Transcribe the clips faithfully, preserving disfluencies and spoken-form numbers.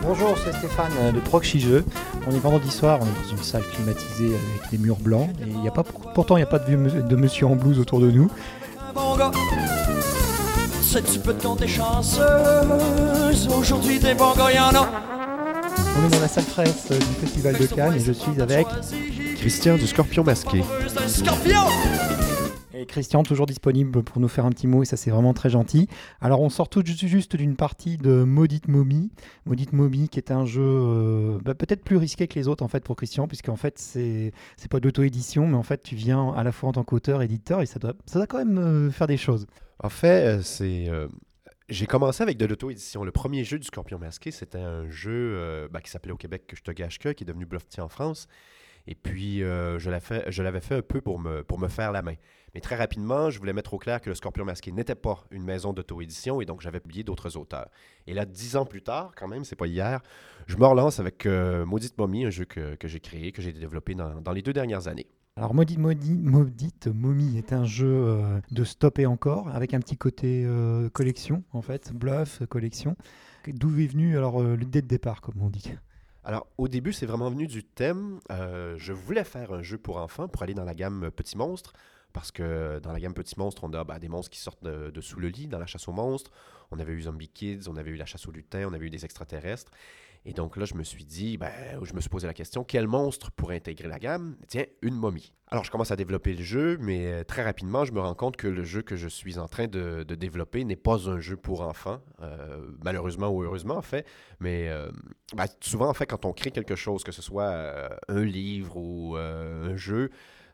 Bonjour, c'est Stéphane euh, de Proxy Jeux. On est vendredi soir, on est dans une salle climatisée avec des murs blancs. Et il y a pas, pourtant, il n'y a pas de, vieux- de monsieur en blouse autour de nous. Bon gars, c'est tu peux te compter chanceuse. Aujourd'hui des bons gars, y'en a. On est dans la salle fraîche euh, du Festival de Cannes et je suis avec Christian du Scorpion Masqué. Un scorpion. et Christian, toujours disponible pour nous faire un petit mot et ça c'est vraiment très gentil. Alors on sort tout ju- juste d'une partie de Maudite Momie. Maudite Momie qui est un jeu euh, bah, peut-être plus risqué que les autres en fait pour Christian, puisqu'en fait c'est, c'est pas de l'auto-édition, mais en fait tu viens à la fois en tant qu'auteur, éditeur et ça doit, ça doit quand même euh, faire des choses. En fait, euh, c'est. euh, j'ai commencé avec de l'auto-édition. Le premier jeu du Scorpion Masqué, c'était un jeu euh, ben, qui s'appelait au Québec Que je te gâche que, qui est devenu Bluffty en France. Et puis, euh, je, l'ai fait, je l'avais fait un peu pour me, pour me faire la main. Mais très rapidement, je voulais mettre au clair que le Scorpion Masqué n'était pas une maison d'auto-édition et donc j'avais publié d'autres auteurs. Et là, dix ans plus tard, quand même, c'est pas hier, je me relance avec euh, Maudite Momie, un jeu que, que j'ai créé, que j'ai développé dans, dans les deux dernières années. Alors Maudite, Maudite, Maudite Momie est un jeu euh, de stop et encore, avec un petit côté euh, collection en fait, bluff, collection. D'où est venu alors euh, l'idée de départ, comme on dit? Alors, au début, c'est vraiment venu du thème. Euh, je voulais faire un jeu pour enfants pour aller dans la gamme Petits Monstres. Parce que dans la gamme Petits Monstres, on a ben, des monstres qui sortent de, de sous le lit dans la chasse aux monstres. On avait eu Zombie Kids, on avait eu la chasse aux lutins, on avait eu des extraterrestres. Et donc là, je me suis dit, ben, je me suis posé la question, quel monstre pourrait intégrer la gamme? Tiens, une momie. Alors, je commence à développer le jeu, mais euh, très rapidement, je me rends compte que le jeu que je suis en train de, de développer n'est pas un jeu pour enfants, euh, malheureusement ou heureusement, en fait. Mais euh, ben, souvent, en fait, quand on crée quelque chose, que ce soit euh, un livre ou euh, un jeu,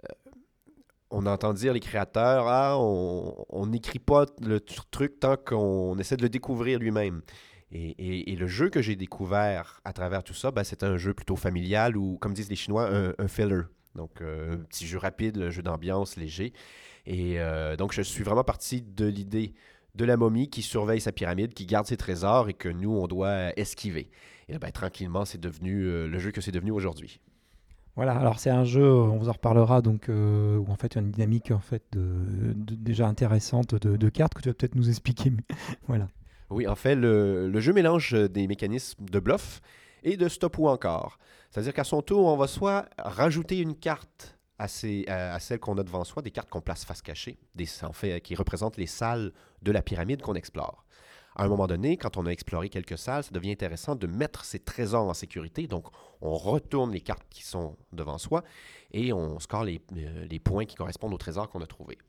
on entend dire les créateurs, ah, on n'écrit pas le tr- truc tant qu'on essaie de le découvrir lui-même. Et, et- et le jeu que j'ai découvert à travers tout ça, ben, c'était un jeu plutôt familial ou, comme disent les Chinois, un, un filler. Donc, euh, un petit jeu rapide, un jeu d'ambiance léger. Et euh, donc, je suis vraiment parti de l'idée de la momie qui surveille sa pyramide, qui garde ses trésors et que nous, on doit esquiver. Et là, ben, tranquillement, c'est devenu euh, le jeu que c'est devenu aujourd'hui. Voilà, alors c'est un jeu, euh, on vous en reparlera, donc euh, où en fait il y a une dynamique en fait de, de- déjà intéressante de, de cartes que tu vas peut-être nous expliquer. Mais voilà. Oui, en fait, le, le jeu mélange euh, des mécanismes de bluff et de stop ou encore. C'est-à-dire qu'à son tour, on va soit rajouter une carte à, ces- à- à celle qu'on a devant soi, des cartes qu'on place face cachée, des, en fait, qui représentent les salles de la pyramide qu'on explore. À un moment donné, quand on a exploré quelques salles, ça devient intéressant de mettre ces trésors en sécurité. Donc, on retourne les cartes qui sont devant soi et on score les, euh, les points qui correspondent aux trésors qu'on a trouvés.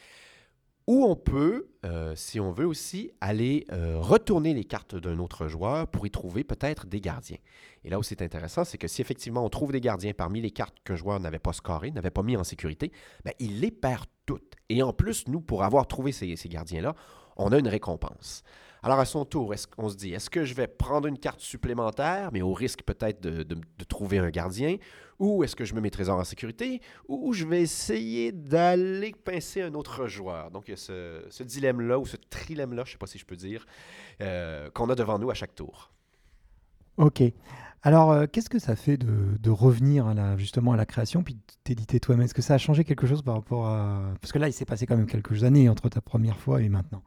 Ou on peut, euh, si on veut aussi, aller euh, retourner les cartes d'un autre joueur pour y trouver peut-être des gardiens. Et là où c'est intéressant, c'est que si effectivement on trouve des gardiens parmi les cartes qu'un joueur n'avait pas scorées, n'avait pas mis en sécurité, ben, il les perd toutes. Et en plus, nous, pour avoir trouvé ces, ces gardiens-là, on a une récompense. Alors à son tour, est-ce qu'on se dit, est-ce que je vais prendre une carte supplémentaire, mais au risque peut-être de, de- de trouver un gardien, ou est-ce que je mets mes trésors en sécurité, ou je vais essayer d'aller pincer un autre joueur. Donc il y a ce, ce dilemme-là, ou ce trilemme-là, je ne sais pas si je peux dire, euh, qu'on a devant nous à chaque tour. Ok. Alors euh, qu'est-ce que ça fait de, de revenir à la, justement à la création puis de t'éditer toi-même? Est-ce que ça a changé quelque chose par rapport à... Parce que là il s'est passé quand même quelques années entre ta première fois et maintenant.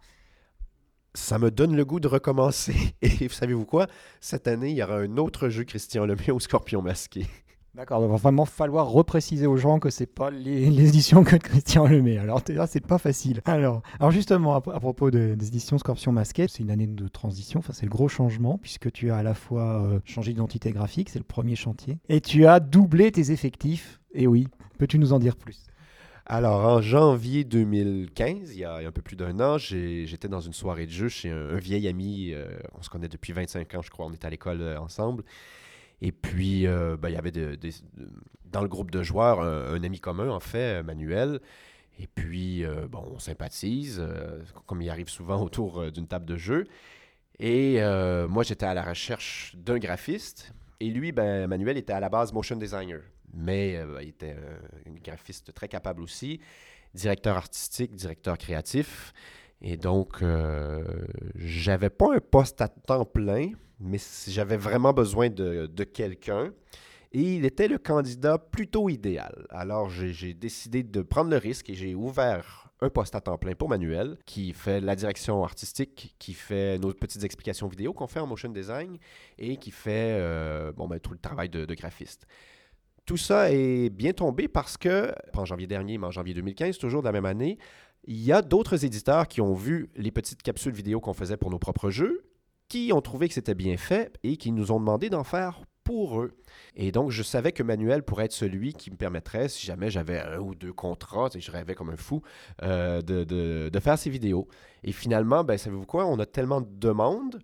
Ça me donne le goût de recommencer. Et savez-vous quoi? Cette année, il y aura un autre jeu Christian Lemay au Scorpion Masqué. D'accord, donc il va vraiment falloir repréciser aux gens que c'est pas les, les éditions que Christian Lemay. Alors déjà, c'est pas facile. Alors, alors justement, à, à propos de- des éditions Scorpion Masqué, c'est une année de transition, enfin c'est le gros changement, puisque tu as à la fois euh, changé d'identité graphique, c'est le premier chantier, et tu as doublé tes effectifs. Et oui, peux-tu nous en dire plus? Alors, en janvier deux mille quinze, il y a, il y a un peu plus d'un an, j'ai- j'étais dans une soirée de jeu chez un, un vieil ami. Euh, on se connaît depuis vingt-cinq ans, je crois. On était à l'école euh, ensemble. Et puis, euh, ben, il y avait de- des- de- dans le groupe de joueurs un, un ami commun, en fait, euh, Manuel. Et puis, euh, bon, on sympathise, euh, comme il arrive souvent autour euh, d'une table de jeu. Et euh, moi, j'étais à la recherche d'un graphiste. Et lui, ben, Manuel, était à la base motion designer. Mais euh, il était euh, un graphiste très capable aussi, directeur artistique, directeur créatif. Et donc, euh, j'avais pas un poste à temps plein, mais si j'avais vraiment besoin de, de quelqu'un. Et il était le candidat plutôt idéal. Alors, j'ai j'ai décidé de prendre le risque et j'ai ouvert un poste à temps plein pour Manuel, qui fait la direction artistique, qui fait nos petites explications vidéo qu'on fait en motion design et qui fait euh, bon, ben, tout le travail de, de graphiste. Tout ça est bien tombé parce que, pas en janvier dernier, mais en janvier deux mille quinze, toujours de la même année, il y a d'autres éditeurs qui ont vu les petites capsules vidéo qu'on faisait pour nos propres jeux, qui ont trouvé que c'était bien fait et qui nous ont demandé d'en faire pour eux. Et donc, je savais que Manuel pourrait être celui qui me permettrait, si jamais j'avais un ou deux contrats, et je rêvais comme un fou, euh, de, de, de faire ces vidéos. Et finalement, ben, savez-vous quoi? On a tellement de demandes,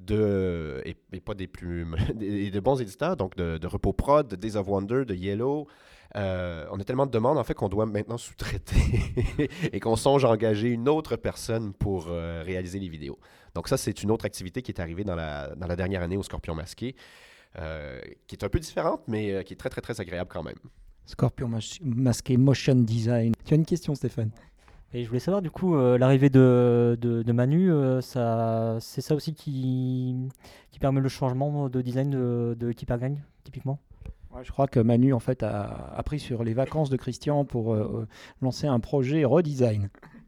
de, et, et pas des plus des, de bons éditeurs, donc de, de Repos Prod, de Days of Wonder, de Yellow. Euh, on a tellement de demandes, en fait, qu'on doit maintenant sous-traiter et qu'on songe à engager une autre personne pour euh, réaliser les vidéos. Donc ça, c'est une autre activité qui est arrivée dans la, dans la dernière année au Scorpion Masqué. Euh, qui est un peu différente, mais euh, qui est très, très, très agréable quand même. Scorpion mas- Masqué, motion design. Tu as une question, Stéphane? Et je voulais savoir, du coup, euh, l'arrivée de, de, de Manu, euh, ça, c'est ça aussi qui, qui permet le changement de design de, de Hypergang, typiquement? Ouais, je crois que Manu, en fait, a, a pris sur les vacances de Christian pour euh, lancer un projet redesign.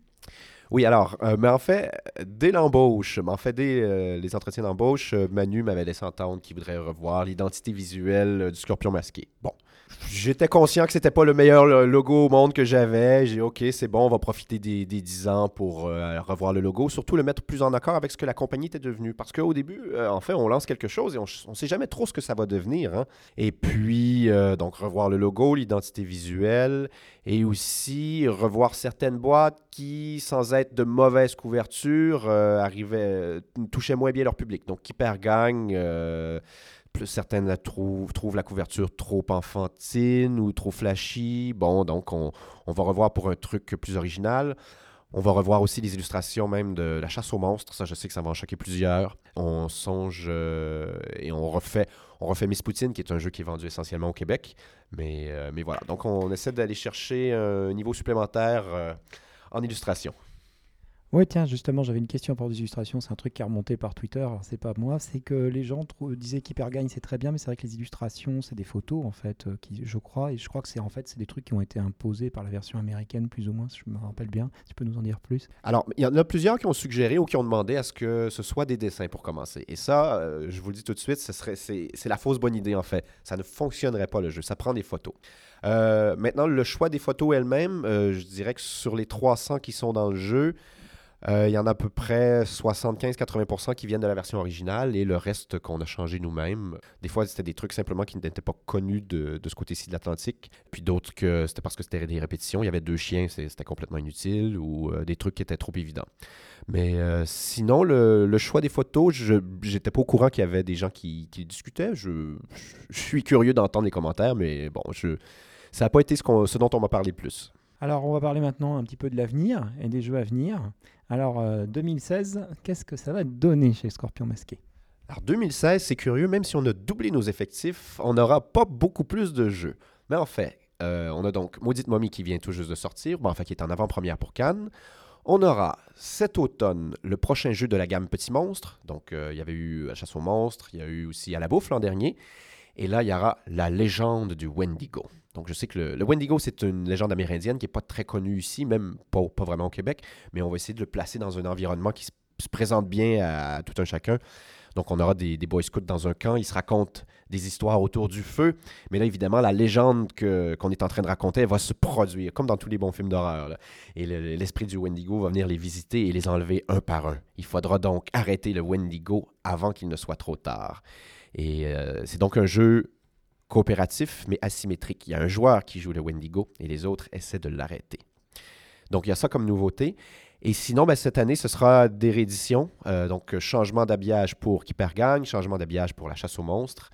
Oui, alors, euh, mais en fait, dès l'embauche, mais en fait, dès euh, les entretiens d'embauche, euh, Manu m'avait laissé entendre qu'il voudrait revoir l'identité visuelle euh, du Scorpion Masqué. Bon, j'étais conscient que c'était pas le meilleur le- logo au monde que j'avais. J'ai dit, OK, c'est bon, on va profiter des, des dix ans pour euh, revoir le logo, surtout le mettre plus en accord avec ce que la compagnie était devenue. Parce qu'au début, euh, en fait, on lance quelque chose et on ne sait jamais trop ce que ça va devenir. Hein. Et puis, euh, donc, revoir le logo, l'identité visuelle, et aussi revoir certaines boîtes qui, sans être de mauvaise couverture, euh, arrivaient, euh, touchaient moins bien leur public. Donc, Hypergang, euh, plus certaines la trouvent, trouvent la couverture trop enfantine ou trop flashy. Bon, donc, on, on va revoir pour un truc plus original. On va revoir aussi les illustrations même de La Chasse aux monstres. Ça, je sais que ça va en choquer plusieurs. On songe euh, et on refait, on refait Miss Poutine, qui est un jeu qui est vendu essentiellement au Québec. Mais, euh, mais voilà, donc on essaie d'aller chercher un niveau supplémentaire euh, en illustration. Oui, tiens, justement, j'avais une question pour des illustrations. C'est un truc qui est remonté par Twitter. Alors, c'est pas moi. C'est que les gens trou- disaient qu'Hypergagne, c'est très bien, mais c'est vrai que les illustrations, c'est des photos, en fait, euh, qui, je crois. Et je crois que c'est en fait, c'est des trucs qui ont été imposés par la version américaine, plus ou moins, si je me rappelle bien. Tu peux nous en dire plus? Alors, il y en a plusieurs qui ont suggéré ou qui ont demandé à ce que ce soit des dessins pour commencer. Et ça, euh, je vous le dis tout de suite, ce serait, c'est, c'est la fausse bonne idée, en fait. Ça ne fonctionnerait pas, le jeu. Ça prend des photos. Euh, maintenant, le choix des photos elles-mêmes, euh, je dirais que sur les trois cents qui sont dans le jeu, Euh, il y en a à peu près soixante-quinze à quatre-vingts pour cent qui viennent de la version originale et le reste qu'on a changé nous-mêmes. Des fois, c'était des trucs simplement qui n'étaient pas connus de, de ce côté-ci de l'Atlantique. Puis d'autres que c'était parce que c'était des répétitions. Il y avait deux chiens, c'est- c'était complètement inutile ou euh, des trucs qui étaient trop évidents. Mais euh, sinon, le, le choix des photos, je j'étais pas au courant qu'il y avait des gens qui, qui discutaient. Je, je suis curieux d'entendre les commentaires, mais bon, je, ça n'a pas été ce, qu'on- ce dont on m'a parlé le plus. Alors, on va parler maintenant un petit peu de l'avenir et des jeux à venir. Alors, euh, deux mille seize, qu'est-ce que ça va donner chez Scorpion Masqué? Alors deux mille seize, c'est curieux, même si on a doublé nos effectifs, on n'aura pas beaucoup plus de jeux. Mais en fait, euh, on a donc Maudite Momie qui vient tout juste de sortir, bon, enfin qui est en avant-première pour Cannes. On aura cet automne le prochain jeu de la gamme Petit Monstre. Donc euh, il y avait eu La Chasse aux monstres, il y a eu aussi À la bouffe l'an dernier. Et là, il y aura La légende du Wendigo. Donc, je sais que le, le Wendigo, c'est une légende amérindienne qui n'est pas très connue ici, même pas, pas vraiment au Québec, mais on va essayer de le placer dans un environnement qui se, se présente bien à, à tout un chacun. Donc, on aura des, des Boy Scouts dans un camp, ils se racontent des histoires autour du feu, mais là, évidemment, la légende que, qu'on est en train de raconter, elle va se produire, comme dans tous les bons films d'horreur, là. Et le- l'esprit du Wendigo va venir les visiter et les enlever un par un. Il faudra donc arrêter le Wendigo avant qu'il ne soit trop tard. Et euh, c'est donc un jeu coopératif, mais asymétrique. Il y a un joueur qui joue le Wendigo et les autres essaient de l'arrêter. Donc, il y a ça comme nouveauté. Et sinon, ben, cette année, ce sera des rééditions. Euh, donc, changement d'habillage pour Hypergang, changement d'habillage pour La Chasse aux monstres.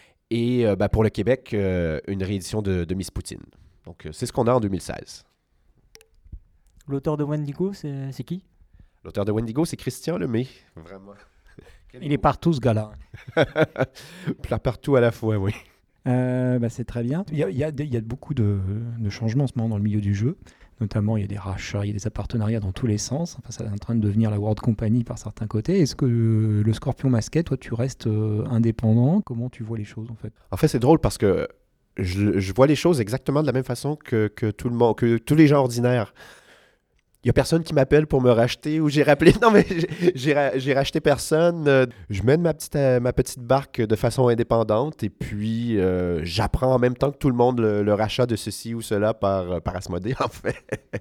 Et euh, ben, pour le Québec, euh, une réédition de, de Miss Poutine. Donc, euh, c'est ce qu'on a en deux mille seize. L'auteur de Wendigo, c'est, c'est qui? L'auteur de Wendigo, c'est Christian Lemay. Vraiment. Il est partout, ce gars-là. Plat partout à la fois, oui. Euh, bah, c'est très bien. Il y a, il y a des- il y a beaucoup de, de changements en ce moment dans le milieu du jeu. Notamment, il y a des rachats, il y a des partenariats dans tous les sens. Enfin, ça est en train de devenir la World Company par certains côtés. Est-ce que euh, le Scorpion Masqué, toi, tu restes euh, indépendant? Comment tu vois les choses, en fait? En fait, c'est drôle parce que je, je vois les choses exactement de la même façon que, que tout le monde, que tous les gens ordinaires. Il n'y a personne qui m'appelle pour me racheter ou j'ai rappelé. Non, mais j'ai, j'ai, ra- j'ai racheté personne. Euh, Je mène ma petite, euh, ma petite barque de façon indépendante et puis euh, j'apprends en même temps que tout le monde le, le rachat de ceci ou cela par, par Asmodée, en fait.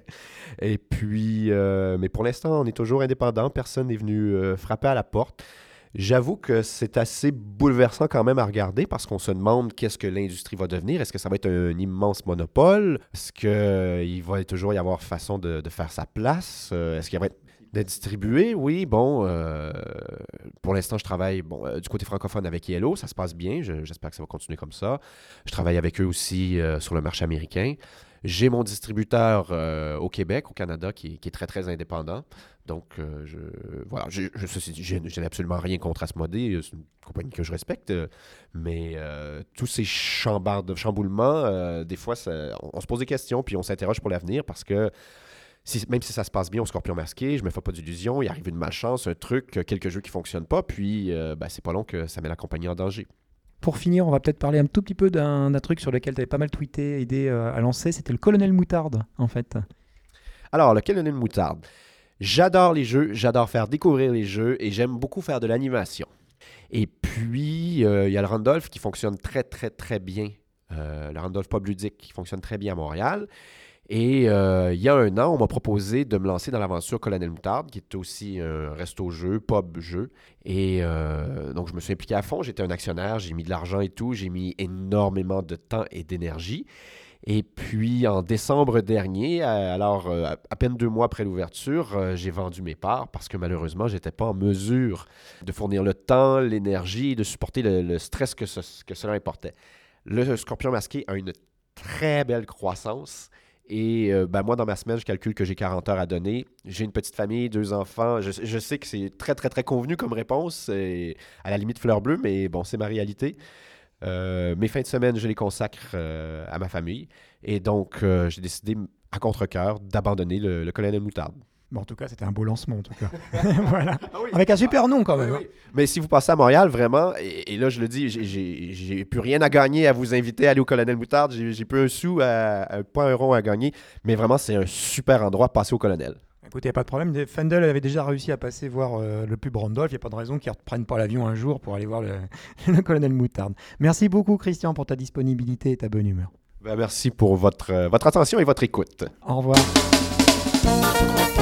Et puis, euh, mais pour l'instant, on est toujours indépendant. Personne n'est venu euh, frapper à la porte. J'avoue que c'est assez bouleversant quand même à regarder parce qu'on se demande qu'est-ce que l'industrie va devenir. Est-ce que ça va être un immense monopole? Est-ce qu'il va toujours y avoir façon de, de faire sa place? Euh, Est-ce qu'il va être de distribuer? Oui, bon, euh, pour l'instant, je travaille bon, euh, du côté francophone avec Yellow. Ça se passe bien. Je- j'espère que ça va continuer comme ça. Je travaille avec eux aussi euh, sur le marché américain. J'ai mon distributeur euh, au Québec, au Canada, qui, est- qui est très, très indépendant. Donc, euh, je, voilà, je, je, ceci dit, je, je n'ai absolument rien contre Asmodée. C'est une compagnie que je respecte. euh, Mais euh, tous ces chambards- chamboulements, euh, des fois, ça- on, on se pose des questions puis on s'interroge pour l'avenir parce que si- même si ça se passe bien au Scorpion masqué, je me fais pas d'illusions. Il arrive une malchance, un truc, euh, quelques jeux qui fonctionnent pas. Puis, euh, ben, c'est pas long que ça met la compagnie en danger. Pour finir, on va peut-être parler un tout petit peu d'un d'un truc sur lequel tu avais pas mal tweeté, aidé euh, à lancer. C'était le Colonel Moutarde, en fait. Alors, le Colonel Moutarde. J'adore les jeux, j'adore faire découvrir les jeux et j'aime beaucoup faire de l'animation. Et puis, euh, il y a le Randolph qui fonctionne très, très, très bien. Euh, le Randolph Pub Ludique qui fonctionne très bien à Montréal. Et euh, il y a un an, on m'a proposé de me lancer dans l'aventure Colonel Moutarde, qui est aussi un resto-jeu, pub-jeu. Et euh, donc, je me suis impliqué à fond. J'étais un actionnaire, j'ai mis de l'argent et tout. J'ai mis énormément de temps et d'énergie. Et puis, en décembre dernier, euh, alors euh, à à peine deux mois après l'ouverture, euh, j'ai vendu mes parts parce que malheureusement, je n'étais pas en mesure de fournir le temps, l'énergie et de supporter le, le stress que, ce- que cela importait. Le Scorpion masqué a une très belle croissance. Et euh, ben, moi, dans ma semaine, je calcule que j'ai quarante heures à donner. J'ai une petite famille, deux enfants. Je, je sais que c'est très, très, très convenu comme réponse. Et à la limite fleur bleue, mais bon, c'est ma réalité. Euh, mes fins de semaine, je les consacre euh, à ma famille. Et donc, euh, j'ai décidé, à contre-cœur, d'abandonner le, le Colonel Moutarde. Bon, en tout cas, c'était un beau lancement, en tout cas. Voilà. Avec un super nom, quand même. hein. Mais si vous passez à Montréal, vraiment, et, et là, je le dis, j'ai- j'ai j'ai plus rien à gagner à vous inviter à aller au Colonel Moutarde. J'ai j'ai plus un sou, à, à- pas un rond à gagner. Mais vraiment, c'est un super endroit de passer au Colonel. Écoutez, il n'y a pas de problème. Fendel avait déjà réussi à passer voir euh, le pub Randolph. Il n'y a pas de raison qu'ils ne reprennent pas l'avion un jour pour aller voir le, le Colonel Moutarde. Merci beaucoup, Christian, pour ta disponibilité et ta bonne humeur. Ben, merci pour votre, euh, votre attention et votre écoute. Au revoir.